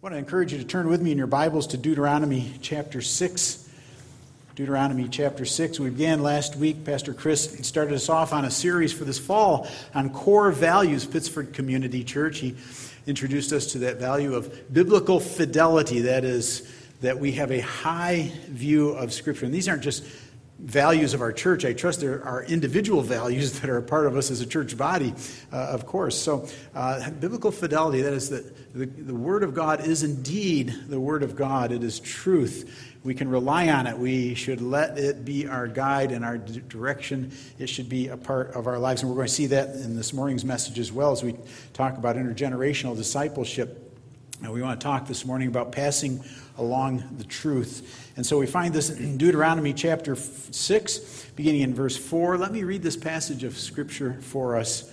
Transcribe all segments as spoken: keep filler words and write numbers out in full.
I want to encourage you to turn with me in your Bibles to Deuteronomy chapter six. Deuteronomy chapter six. We began last week. Pastor Chris started us off on a series for this fall on core values, Pittsford Community Church. He introduced us to that value of biblical fidelity, that is, that we have a high view of Scripture. And these aren't just values of our church. I trust there are individual values that are a part of us as a church body, uh, of course. So uh, biblical fidelity, that is that the, the Word of God is indeed the Word of God. It is truth. We can rely on it. We should let it be our guide and our d- direction. It should be a part of our lives. And we're going to see that in this morning's message as well as we talk about intergenerational discipleship. And we want to talk this morning about passing along the truth. And so we find this in Deuteronomy chapter six, beginning in verse four. Let me read this passage of Scripture for us.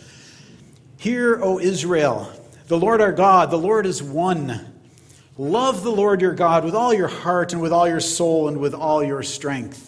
Hear, O Israel, the Lord our God, the Lord is one. Love the Lord your God with all your heart and with all your soul and with all your strength.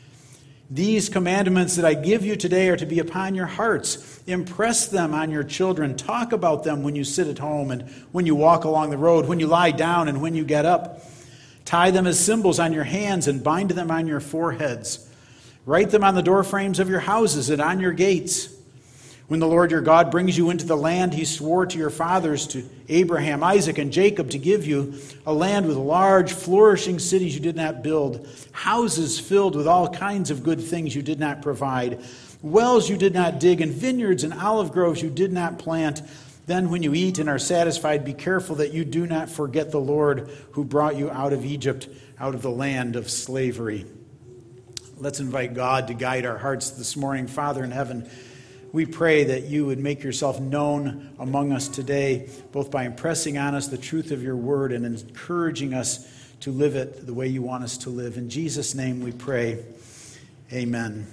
These commandments that I give you today are to be upon your hearts. Impress them on your children. Talk about them when you sit at home and when you walk along the road, when you lie down and when you get up. Tie them as symbols on your hands and bind them on your foreheads. Write them on the doorframes of your houses and on your gates. When the Lord your God brings you into the land he swore to your fathers, to Abraham, Isaac, and Jacob, to give you, a land with large, flourishing cities you did not build, houses filled with all kinds of good things you did not provide, wells you did not dig, and vineyards and olive groves you did not plant, then when you eat and are satisfied, be careful that you do not forget the Lord who brought you out of Egypt, out of the land of slavery. Let's invite God to guide our hearts this morning. Father in heaven, we pray that you would make yourself known among us today, both by impressing on us the truth of your word and encouraging us to live it the way you want us to live. In Jesus' name we pray. Amen.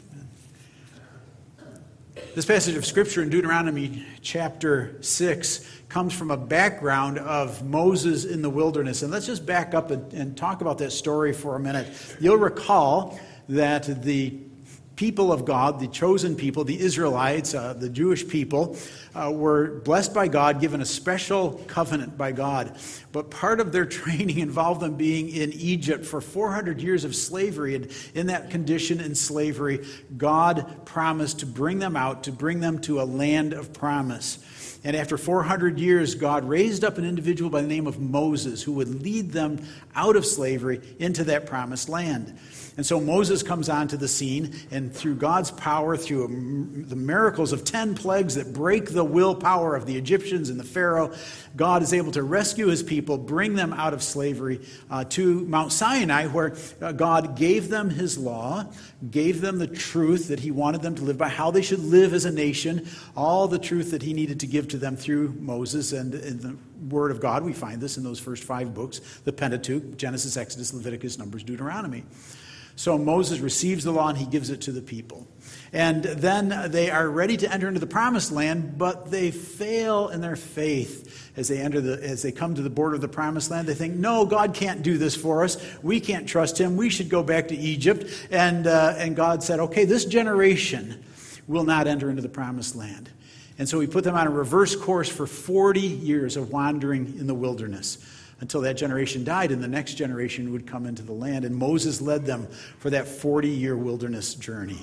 This passage of Scripture in Deuteronomy chapter six comes from a background of Moses in the wilderness. And let's just back up and, and talk about that story for a minute. You'll recall that the people of God, the chosen people, the Israelites, uh, the Jewish people, uh, were blessed by God, given a special covenant by God. But part of their training involved them being in Egypt for four hundred years of slavery. And in that condition in slavery, God promised to bring them out, to bring them to a land of promise. And after four hundred years, God raised up an individual by the name of Moses who would lead them out of slavery into that promised land. And so Moses comes onto the scene, and through God's power, through the miracles of ten plagues that break the willpower of the Egyptians and the Pharaoh, God is able to rescue his people, bring them out of slavery uh, to Mount Sinai, where uh, God gave them his law, gave them the truth that he wanted them to live by, how they should live as a nation, all the truth that he needed to give to them through Moses and, and the Word of God. We find this in those first five books, the Pentateuch, Genesis, Exodus, Leviticus, Numbers, Deuteronomy. So Moses receives the law and he gives it to the people. And then they are ready to enter into the promised land, but they fail in their faith as they enter the as they come to the border of the promised land. They think, no, God can't do this for us. We can't trust him. We should go back to Egypt. And uh, and God said, okay, this generation will not enter into the promised land. And so he put them on a reverse course for forty years of wandering in the wilderness, until that generation died and the next generation would come into the land. And Moses led them for that forty-year wilderness journey.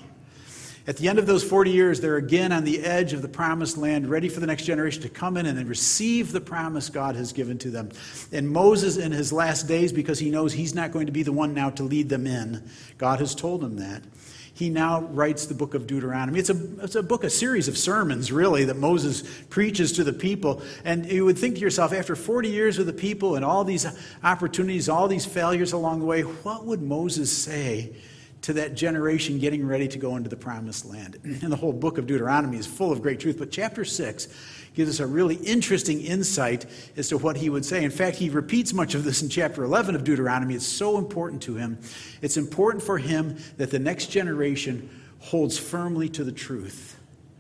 At the end of those forty years, they're again on the edge of the promised land, ready for the next generation to come in and receive the promise God has given to them. And Moses, in his last days, because he knows he's not going to be the one now to lead them in, God has told him that, he now writes the book of Deuteronomy. It's a, it's a book, a series of sermons, really, that Moses preaches to the people. And you would think to yourself, after forty years with the people and all these opportunities, all these failures along the way, what would Moses say to that generation getting ready to go into the promised land? And the whole book of Deuteronomy is full of great truth. But chapter six gives us a really interesting insight as to what he would say. In fact, he repeats much of this in chapter eleven of Deuteronomy. It's so important to him. It's important for him that the next generation holds firmly to the truth.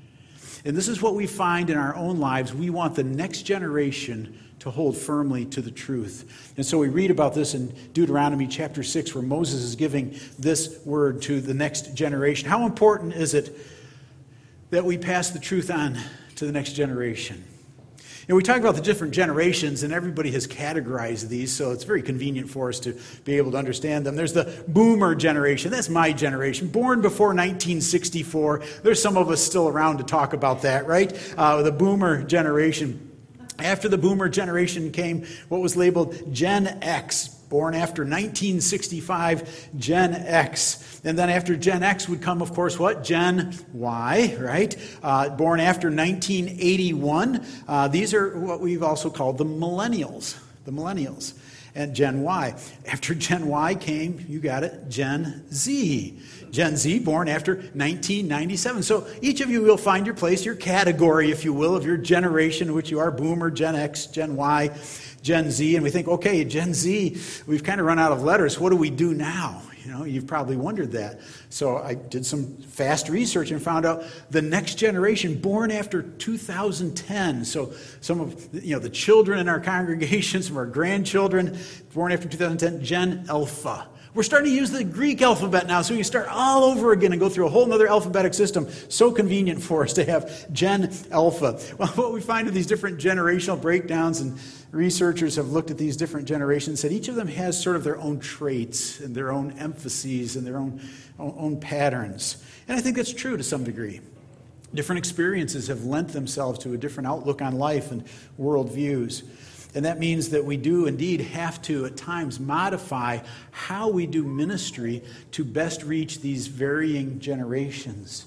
And this is what we find in our own lives. We want the next generation to hold firmly to the truth. And so we read about this in Deuteronomy chapter six, where Moses is giving this word to the next generation. How important is it that we pass the truth on to the next generation? You know, we talk about the different generations, and everybody has categorized these, so it's very convenient for us to be able to understand them. There's the boomer generation. That's my generation, born before nineteen sixty-four. There's some of us still around to talk about that, right? Uh, the boomer generation. After the boomer generation came what was labeled Gen X, born after nineteen sixty-five, Gen X. And then after Gen X would come, of course, what? Gen Y, right? Uh, born after nineteen eighty-one. Uh, these are what we've also called the millennials, the millennials. And Gen Y. After Gen Y came, you got it, Gen Z. Gen Z, born after nineteen ninety-seven. So each of you will find your place, your category, if you will, of your generation, which you are, Boomer, Gen X, Gen Y, Gen Z. And we think, okay, Gen Z, we've kind of run out of letters. What do we do now? You know, you've probably wondered that. So I did some fast research and found out the next generation, born after two thousand ten. So some of, you know, the children in our congregation, some of our grandchildren, born after two thousand ten, Gen Alpha. We're starting to use the Greek alphabet now, so we can start all over again and go through a whole other alphabetic system. So convenient for us to have Gen Alpha. Well, what we find in these different generational breakdowns, and researchers have looked at these different generations, that each of them has sort of their own traits and their own emphases and their own, own, own patterns. And I think that's true to some degree. Different experiences have lent themselves to a different outlook on life and worldviews. And that means that we do indeed have to, at times, modify how we do ministry to best reach these varying generations.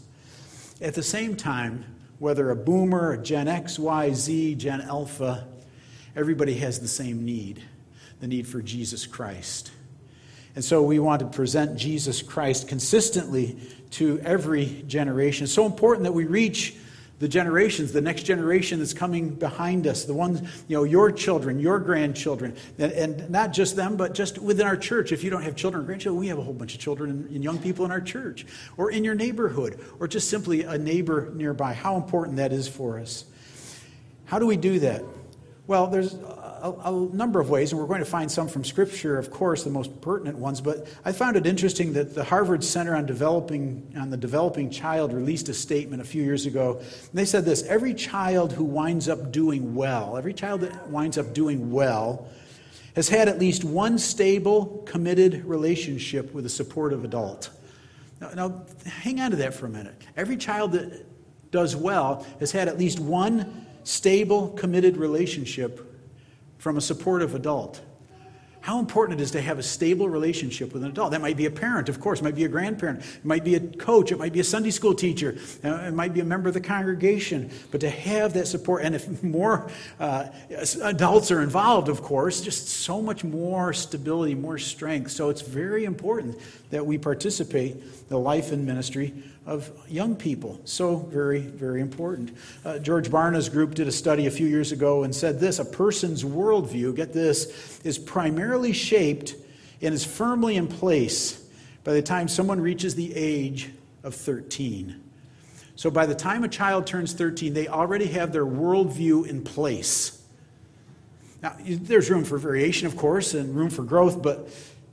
At the same time, whether a boomer, a Gen X, Y, Z, Gen Alpha, everybody has the same need, the need for Jesus Christ. And so we want to present Jesus Christ consistently to every generation. It's so important that we reach the generations, the next generation that's coming behind us, the ones, you know, your children, your grandchildren, and, and not just them, but just within our church. If you don't have children or grandchildren, we have a whole bunch of children and, and young people in our church, or in your neighborhood, or just simply a neighbor nearby. How important that is for us. How do we do that? Well, there's a, a number of ways, and we're going to find some from Scripture, of course, the most pertinent ones. But I found it interesting that the Harvard Center on Developing on the Developing Child released a statement a few years ago. And they said this: every child who winds up doing well, every child that winds up doing well, has had at least one stable, committed relationship with a supportive adult. Now, now hang on to that for a minute. Every child that does well has had at least one stable, committed relationship from a supportive adult. How important it is to have a stable relationship with an adult. That might be a parent, of course. It might be a grandparent. It might be a coach. It might be a Sunday school teacher. It might be a member of the congregation. But to have that support, and if more uh, adults are involved, of course, just so much more stability, more strength. So it's very important that we participate in the life and ministry of young people. So very, very important. Uh, George Barna's group did a study a few years ago and said this: a person's worldview, get this, is primarily shaped and is firmly in place by the time someone reaches the age of thirteen. So by the time a child turns thirteen, they already have their worldview in place. Now, there's room for variation, of course, and room for growth, but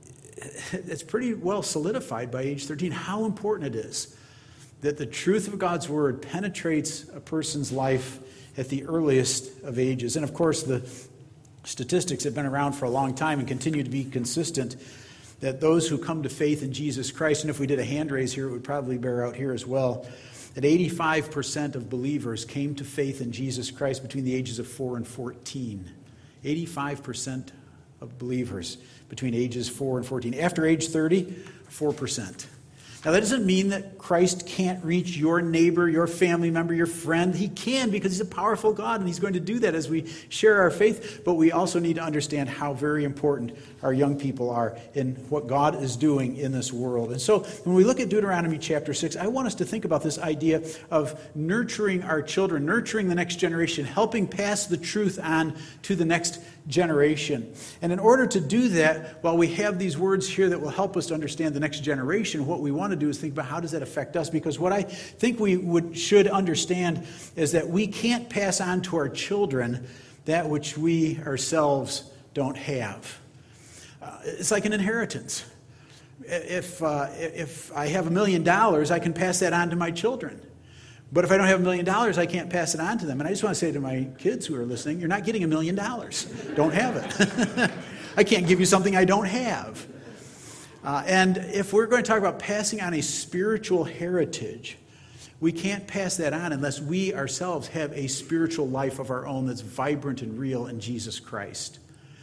it's pretty well solidified by age thirteen how important it is that the truth of God's Word penetrates a person's life at the earliest of ages. And of course, the statistics have been around for a long time and continue to be consistent, that those who come to faith in Jesus Christ, and if we did a hand raise here, it would probably bear out here as well, that eighty-five percent of believers came to faith in Jesus Christ between the ages of four and fourteen. eighty-five percent of believers between ages four and fourteen. After age thirty, four percent. Now, that doesn't mean that Christ can't reach your neighbor, your family member, your friend. He can, because he's a powerful God, and he's going to do that as we share our faith. But we also need to understand how very important our young people are in what God is doing in this world. And so when we look at Deuteronomy chapter six, I want us to think about this idea of nurturing our children, nurturing the next generation, helping pass the truth on to the next generation. And in order to do that, while we have these words here that will help us to understand the next generation, what we want to do is think about how does that affect us? Because what I think we would should understand is that we can't pass on to our children that which we ourselves don't have. Uh, it's like an inheritance. If uh, if I have a million dollars, I can pass that on to my children. But if I don't have a million dollars, I can't pass it on to them. And I just want to say to my kids who are listening, you're not getting a million dollars. Don't have it. I can't give you something I don't have. Uh, and if we're going to talk about passing on a spiritual heritage, we can't pass that on unless we ourselves have a spiritual life of our own that's vibrant and real in Jesus Christ.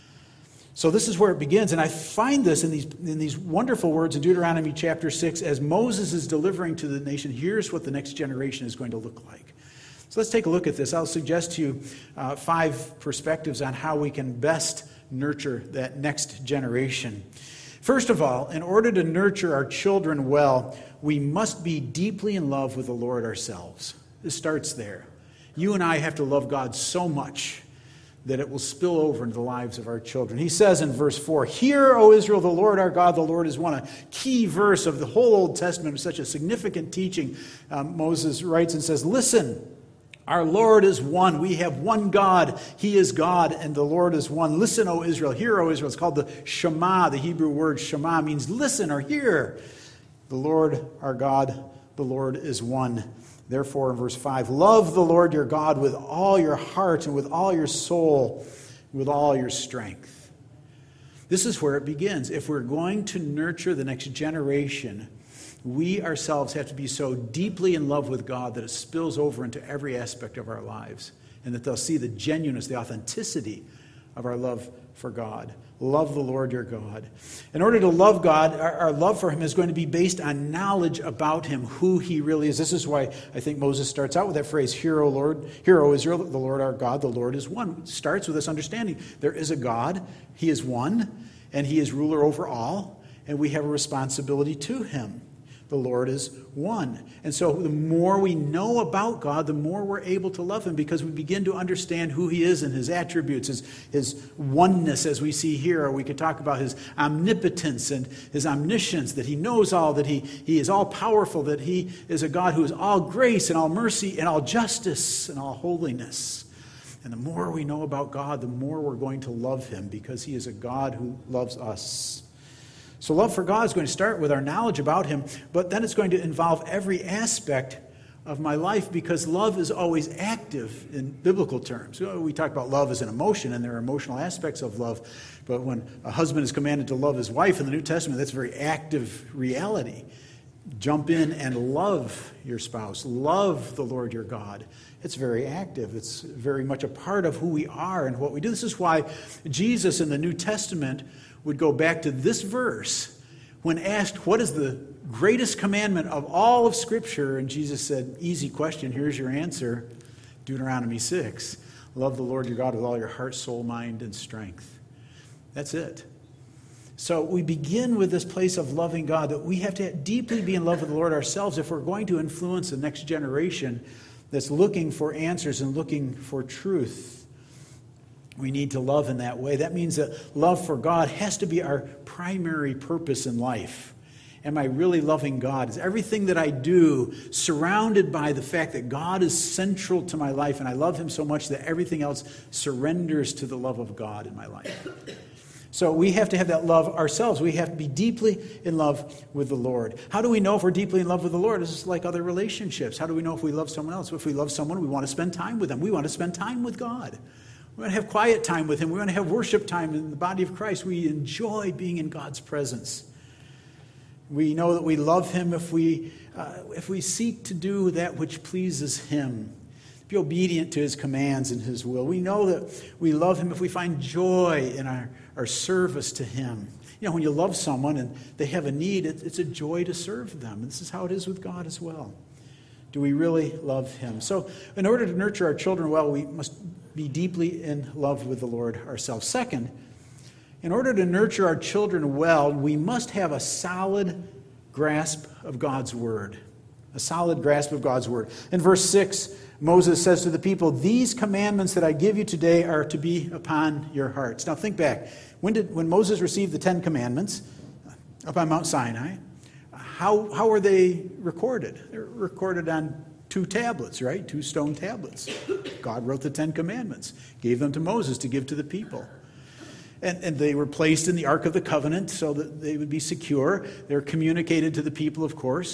So this is where it begins, and I find this in these in these wonderful words in Deuteronomy chapter six. As Moses is delivering to the nation, here's what the next generation is going to look like. So let's take a look at this. I'll suggest to you uh, five perspectives on how we can best nurture that next generation. First of all, in order to nurture our children well, we must be deeply in love with the Lord ourselves. This starts there. You and I have to love God so much that it will spill over into the lives of our children. He says in verse four, "Hear, O Israel, the Lord our God, the Lord is one." A key verse of the whole Old Testament with such a significant teaching. Um, Moses writes and says, "Listen, our Lord is one. We have one God. He is God, and the Lord is one. Listen, O Israel. Hear, O Israel." It's called the Shema. The Hebrew word Shema means listen or hear. The Lord our God, the Lord is one. Therefore, in verse five, love the Lord your God with all your heart and with all your soul, with all your strength. This is where it begins. If we're going to nurture the next generation, we ourselves have to be so deeply in love with God that it spills over into every aspect of our lives, and that they'll see the genuineness, the authenticity of our love for God. Love the Lord your God. In order to love God, our, our love for him is going to be based on knowledge about him, who he really is. This is why I think Moses starts out with that phrase, "Hear, O Lord, hear, O Israel, the Lord our God, the Lord is one." It starts with this understanding. There is a God, he is one, and he is ruler over all, and we have a responsibility to him. The Lord is one. And so the more we know about God, the more we're able to love him, because we begin to understand who he is and his attributes, his, his oneness, as we see here. Or we could talk about his omnipotence and his omniscience, that he knows all, that he, he is all powerful, that he is a God who is all grace and all mercy and all justice and all holiness. And the more we know about God, the more we're going to love him, because he is a God who loves us. So love for God is going to start with our knowledge about him, but then it's going to involve every aspect of my life, because love is always active in biblical terms. We talk about love as an emotion, and there are emotional aspects of love, but when a husband is commanded to love his wife in the New Testament, that's a very active reality. Jump in and love your spouse. Love the Lord your God. It's very active. It's very much a part of who we are and what we do. This is why Jesus in the New Testament would go back to this verse when asked, what is the greatest commandment of all of Scripture? And Jesus said, easy question, here's your answer. Deuteronomy six, love the Lord your God with all your heart, soul, mind, and strength. That's it. So we begin with this place of loving God, that we have to deeply be in love with the Lord ourselves if we're going to influence the next generation that's looking for answers and looking for truth. We need to love in that way. That means that love for God has to be our primary purpose in life. Am I really loving God? Is everything that I do surrounded by the fact that God is central to my life, and I love him so much that everything else surrenders to the love of God in my life? So we have to have that love ourselves. We have to be deeply in love with the Lord. How do we know if we're deeply in love with the Lord? This is like other relationships. How do we know if we love someone else? If we love someone, we want to spend time with them. We want to spend time with God. We want to have quiet time with him. We want to have worship time in the body of Christ. We enjoy being in God's presence. We know that we love him if we uh, if we seek to do that which pleases him, be obedient to his commands and his will. We know that we love him if we find joy in our, our service to him. You know, when you love someone and they have a need, it, it's a joy to serve them. And this is how it is with God as well. Do we really love him? So in order to nurture our children well, we must be deeply in love with the Lord ourselves. Second, in order to nurture our children well, we must have a solid grasp of God's word. A solid grasp of God's word. In verse six, Moses says to the people, "These commandments that I give you today are to be upon your hearts." Now think back. When did when Moses received the Ten Commandments up on Mount Sinai, how, how were they recorded? They were recorded on two tablets, right? Two stone tablets. God wrote the Ten Commandments, gave them to Moses to give to the people. And, and they were placed in the Ark of the Covenant so that they would be secure. They were communicated to the people, of course.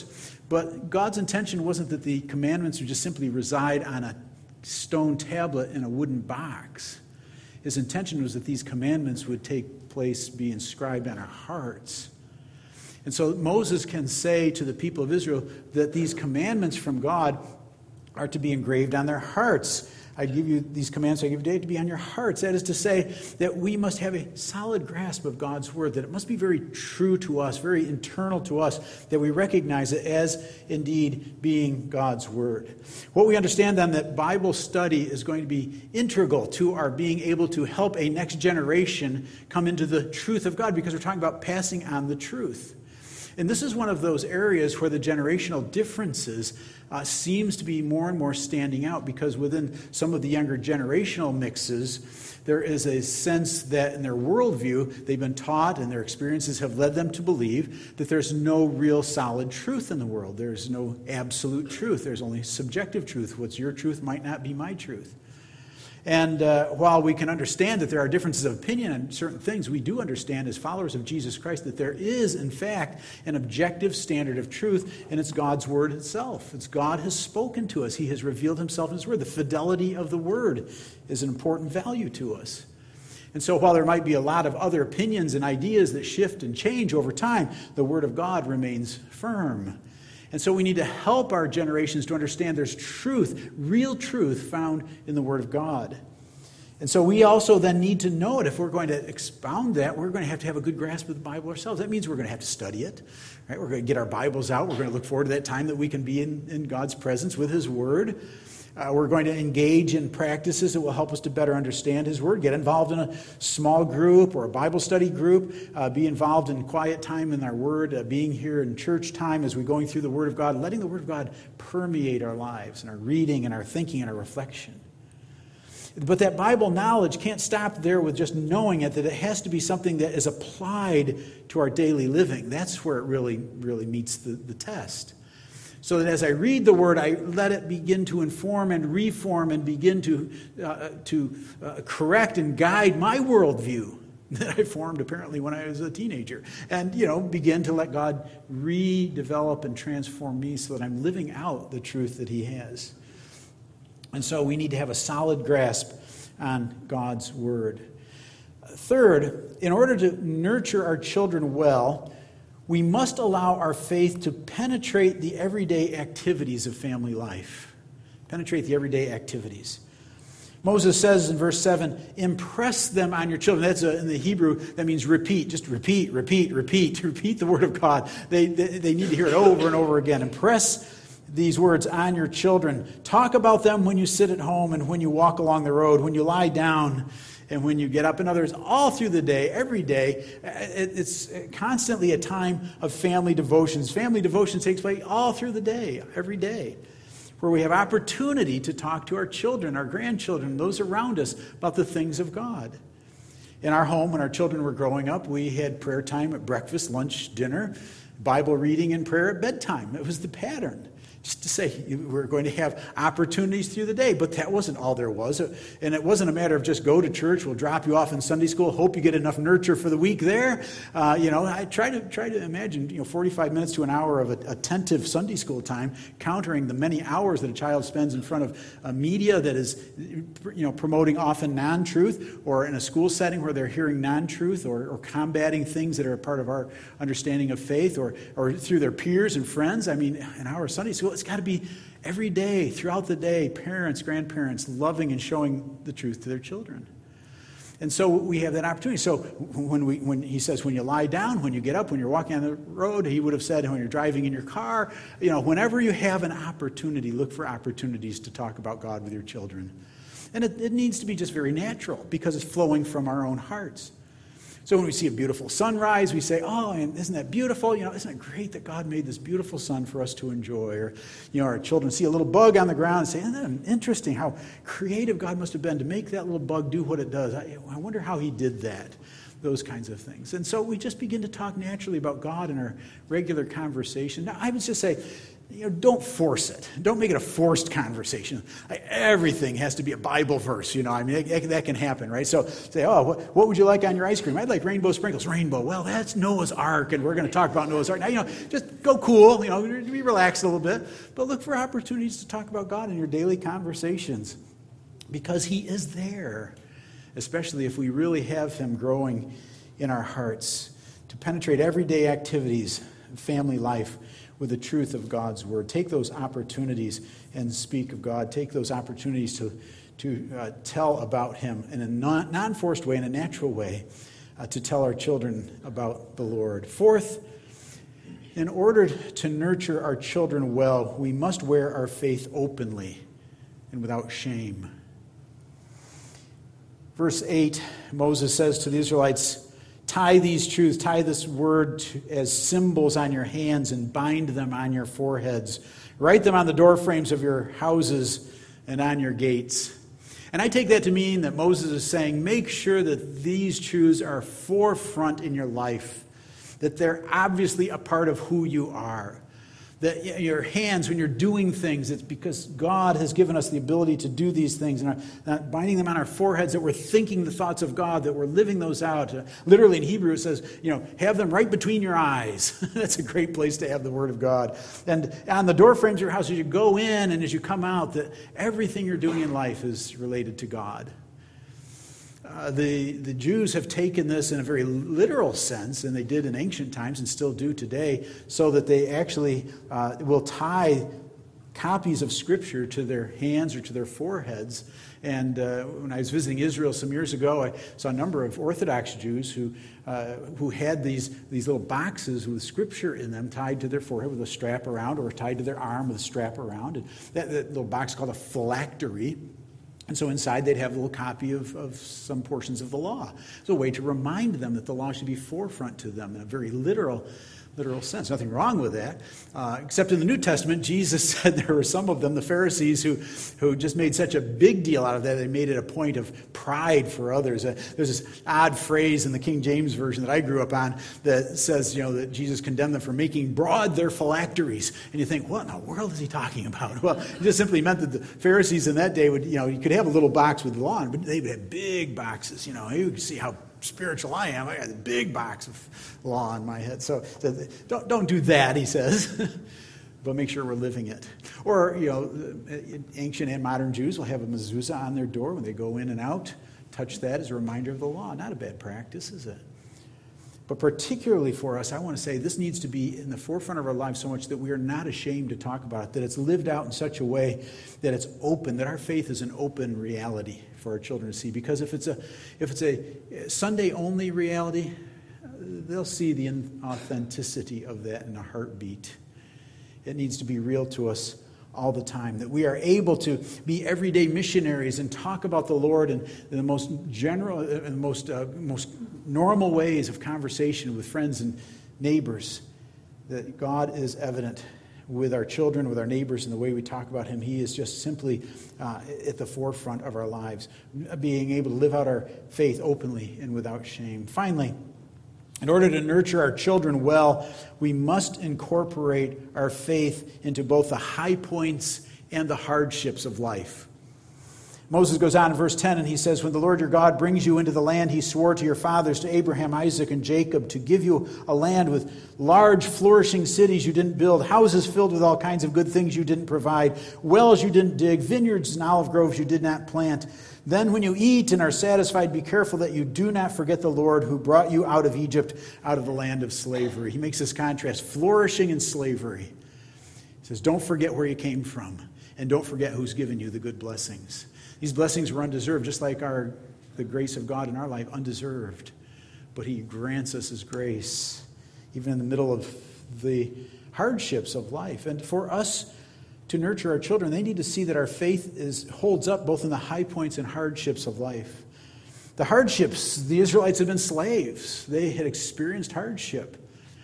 But God's intention wasn't that the commandments would just simply reside on a stone tablet in a wooden box. His intention was that these commandments would take place, be inscribed on our hearts. And so Moses can say to the people of Israel that these commandments from God are to be engraved on their hearts. I give you these commands I give you today to be on your hearts. That is to say that we must have a solid grasp of God's word, that it must be very true to us, very internal to us, that we recognize it as indeed being God's word. What we understand then, that Bible study is going to be integral to our being able to help a next generation come into the truth of God, because we're talking about passing on the truth. And this is one of those areas where the generational differences uh, seems to be more and more standing out, because within some of the younger generational mixes, there is a sense that in their worldview, they've been taught and their experiences have led them to believe that there's no real solid truth in the world. There's no absolute truth. There's only subjective truth. What's your truth might not be my truth. And uh, while we can understand that there are differences of opinion on certain things, we do understand as followers of Jesus Christ that there is, in fact, an objective standard of truth, and it's God's word itself. It's God has spoken to us. He has revealed himself in his word. The fidelity of the word is an important value to us. And so while there might be a lot of other opinions and ideas that shift and change over time, the word of God remains firm. And so we need to help our generations to understand there's truth, real truth found in the Word of God. And so we also then need to know it. If we're going to expound that, we're going to have to have a good grasp of the Bible ourselves. That means we're going to have to study it. Right? We're going to get our Bibles out. We're going to look forward to that time that we can be in, in God's presence with his Word. Uh, we're going to engage in practices that will help us to better understand his word. Get involved in a small group or a Bible study group. Uh, be involved in quiet time in our word. Uh, being here in church time as we're going through the word of God. Letting the word of God permeate our lives and our reading and our thinking and our reflection. But that Bible knowledge can't stop there with just knowing it. That it has to be something that is applied to our daily living. That's where it really, really meets the, the test. So that as I read the Word, I let it begin to inform and reform and begin to, uh, to uh, correct and guide my worldview that I formed apparently when I was a teenager. And, you know, begin to let God redevelop and transform me so that I'm living out the truth that he has. And so we need to have a solid grasp on God's Word. Third, in order to nurture our children well, we must allow our faith to penetrate the everyday activities of family life. Penetrate the everyday activities. Moses says in verse seven, impress them on your children. That's a, in the Hebrew, that means repeat. Just repeat, repeat, repeat. Repeat the word of God. They, they, they need to hear it over and over again. Impress these words on your children. Talk about them when you sit at home and when you walk along the road, when you lie down, and when you get up. In other words, all through the day, every day, it's constantly a time of family devotions. Family devotion takes place all through the day, every day, where we have opportunity to talk to our children, our grandchildren, those around us about the things of God. In our home, when our children were growing up, we had prayer time at breakfast, lunch, dinner, Bible reading and prayer at bedtime. It was the pattern. Just to say we're going to have opportunities through the day, but that wasn't all there was. And it wasn't a matter of just go to church, we'll drop you off in Sunday school, hope you get enough nurture for the week there. Uh, you know, I try to try to imagine, you know, forty-five minutes to an hour of attentive Sunday school time, countering the many hours that a child spends in front of a media that is, you know, promoting often non-truth, or in a school setting where they're hearing non-truth, or, or combating things that are a part of our understanding of faith, or or through their peers and friends. I mean, in our Sunday school, it's got to be every day, throughout the day, parents, grandparents loving and showing the truth to their children. And so we have that opportunity. So when we, when he says, when you lie down, when you get up, when you're walking on the road, he would have said, when you're driving in your car, you know, whenever you have an opportunity, look for opportunities to talk about God with your children. And it, it needs to be just very natural, because it's flowing from our own hearts. So when we see a beautiful sunrise, we say, oh, and isn't that beautiful? You know, isn't it great that God made this beautiful sun for us to enjoy? Or, you know, our children see a little bug on the ground and say, isn't that interesting how creative God must have been to make that little bug do what it does? I, I wonder how he did that. Those kinds of things. And so we just begin to talk naturally about God in our regular conversation. Now, I would just say, you know, don't force it. Don't make it a forced conversation. Like, everything has to be a Bible verse, you know. I mean, that, that can happen, right? So say, oh, what, what would you like on your ice cream? I'd like rainbow sprinkles. Rainbow. Well, that's Noah's Ark, and we're going to talk about Noah's Ark. Now, you know, just go cool, you know, be relaxed a little bit. But look for opportunities to talk about God in your daily conversations, because he is there, especially if we really have him growing in our hearts, to penetrate everyday activities, family life, with the truth of God's word. Take those opportunities and speak of God. Take those opportunities to, to uh, tell about him in a non, non-forced way, in a natural way, uh, to tell our children about the Lord. Fourth, in order to nurture our children well, we must wear our faith openly and without shame. Verse eight, Moses says to the Israelites, tie these truths, tie this word to, as symbols on your hands and bind them on your foreheads. Write them on the doorframes of your houses and on your gates. And I take that to mean that Moses is saying, make sure that these truths are forefront in your life, that they're obviously a part of who you are. That your hands, when you're doing things, it's because God has given us the ability to do these things, and not binding them on our foreheads, that we're thinking the thoughts of God, that we're living those out. Uh, literally in Hebrew it says, you know, have them right between your eyes. That's a great place to have the Word of God. And on the doorframes of your house, as you go in and as you come out, that everything you're doing in life is related to God. Uh, the, the Jews have taken this in a very literal sense, and they did in ancient times and still do today, so that they actually uh, will tie copies of Scripture to their hands or to their foreheads. And uh, when I was visiting Israel some years ago, I saw a number of Orthodox Jews who uh, who had these, these little boxes with Scripture in them tied to their forehead with a strap around, or tied to their arm with a strap around. And that, that little box is called a phylactery. And so inside they'd have a little copy of, of some portions of the law. It's a way to remind them that the law should be forefront to them in a very literal literal sense. Nothing wrong with that. Uh, except in the New Testament, Jesus said there were some of them, the Pharisees, who, who just made such a big deal out of that. They made it a point of pride for others. Uh, there's this odd phrase in the King James Version that I grew up on that says, you know, that Jesus condemned them for making broad their phylacteries. And you think, what in the world is he talking about? Well, it just simply meant that the Pharisees in that day would, you know, you could have a little box with the law, but they would have big boxes. You know, you could see how spiritual I am. I got a big box of law on my head. So, so don't don't do that, he says, but make sure we're living it. Or, you know, ancient and modern Jews will have a mezuzah on their door when they go in and out. Touch that as a reminder of the law. Not a bad practice, is it? But particularly for us, I want to say this needs to be in the forefront of our lives so much that we are not ashamed to talk about it, that it's lived out in such a way that it's open, that our faith is an open reality for our children to see. Because if it's a if it's a Sunday-only reality, they'll see the inauthenticity of that in a heartbeat. It needs to be real to us all the time, that we are able to be everyday missionaries and talk about the Lord in, in the most general and the most uh, most normal ways of conversation with friends and neighbors, that God is evident with our children, with our neighbors, and the way we talk about him. He is just simply uh, at the forefront of our lives, being able to live out our faith openly and without shame. Finally, in order to nurture our children well, we must incorporate our faith into both the high points and the hardships of life. Moses goes on in verse ten, and he says, when the Lord your God brings you into the land he swore to your fathers, to Abraham, Isaac, and Jacob, to give you a land with large flourishing cities you didn't build, houses filled with all kinds of good things you didn't provide, wells you didn't dig, vineyards and olive groves you did not plant, then when you eat and are satisfied, be careful that you do not forget the Lord who brought you out of Egypt, out of the land of slavery. He makes this contrast, flourishing and slavery. He says, don't forget where you came from, and don't forget who's given you the good blessings. These blessings were undeserved, just like our the grace of God in our life, undeserved. But he grants us his grace, even in the middle of the hardships of life. And for us to nurture our children, they need to see that our faith is holds up both in the high points and hardships of life. The hardships, the Israelites had been slaves. They had experienced hardship.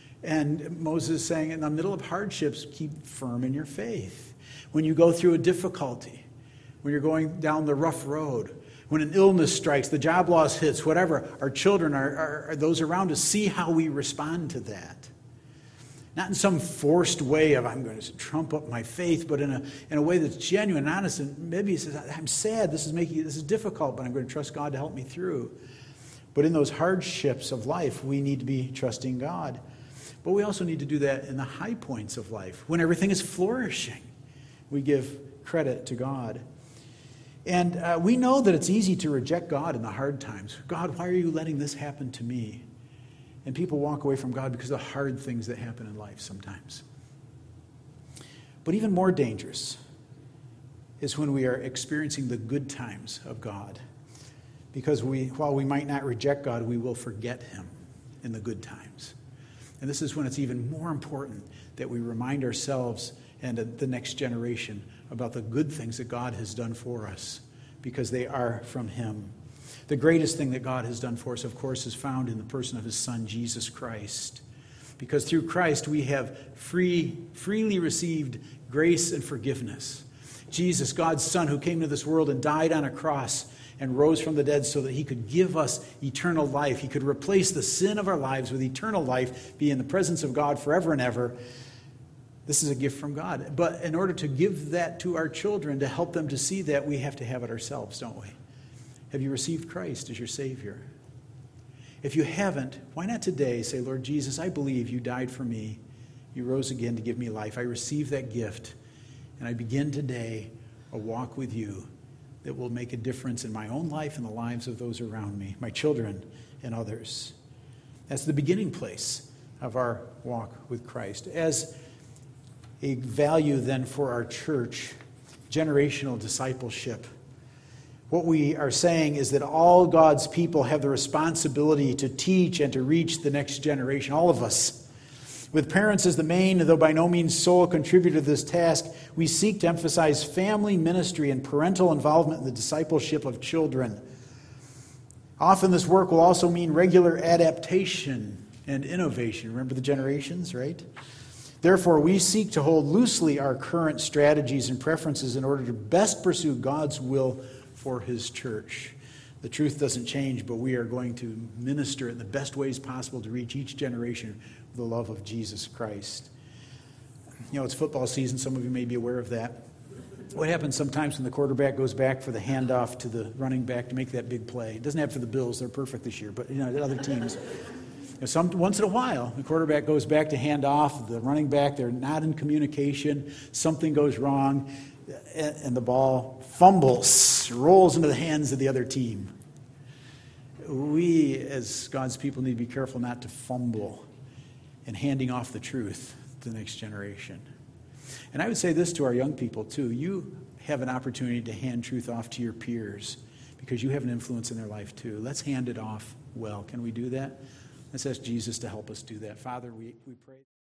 And Moses is saying, in the middle of hardships, keep firm in your faith. When you go through a difficulty, when you're going down the rough road, when an illness strikes, the job loss hits, whatever, our children, are, are, are those around us, see how we respond to that. Not in some forced way of, I'm going to trump up my faith, but in a in a way that's genuine and honest. And maybe he says, I'm sad, this is making this is difficult, but I'm going to trust God to help me through. But in those hardships of life, we need to be trusting God. But we also need to do that in the high points of life. When everything is flourishing, we give credit to God. And uh, we know that it's easy to reject God in the hard times. God, why are you letting this happen to me? And people walk away from God because of the hard things that happen in life sometimes. But even more dangerous is when we are experiencing the good times of God. Because we, while we might not reject God, we will forget him in the good times. And this is when it's even more important that we remind ourselves and the next generation about the good things that God has done for us, because they are from him. The greatest thing that God has done for us, of course, is found in the person of his Son, Jesus Christ. Because through Christ we have free, freely received grace and forgiveness. Jesus, God's Son, who came to this world and died on a cross and rose from the dead so that he could give us eternal life. He could replace the sin of our lives with eternal life, be in the presence of God forever and ever. This is a gift from God. But in order to give that to our children, to help them to see that, we have to have it ourselves, don't we? Have you received Christ as your Savior? If you haven't, why not today say, Lord Jesus, I believe you died for me. You rose again to give me life. I receive that gift, and I begin today a walk with you that will make a difference in my own life and the lives of those around me, my children and others. That's the beginning place of our walk with Christ. As a value then for our church, generational discipleship. What we are saying is that all God's people have the responsibility to teach and to reach the next generation, all of us. With parents as the main, though by no means sole contributor to this task, we seek to emphasize family ministry and parental involvement in the discipleship of children. Often this work will also mean regular adaptation and innovation. Remember the generations, right? Therefore, we seek to hold loosely our current strategies and preferences in order to best pursue God's will for his church. The truth doesn't change, but we are going to minister in the best ways possible to reach each generation with the love of Jesus Christ. You know, it's football season. Some of you may be aware of that. What happens sometimes when the quarterback goes back for the handoff to the running back to make that big play? It doesn't happen for the Bills. They're perfect this year, but you know, other teams. You know, some, once in a while, the quarterback goes back to hand off. The running back, they're not in communication. Something goes wrong, and, and the ball fumbles, rolls into the hands of the other team. We, as God's people, need to be careful not to fumble in handing off the truth to the next generation. And I would say this to our young people, too. You have an opportunity to hand truth off to your peers because you have an influence in their life, too. Let's hand it off well. Can we do that? Let's ask Jesus to help us do that. Father, we, we pray.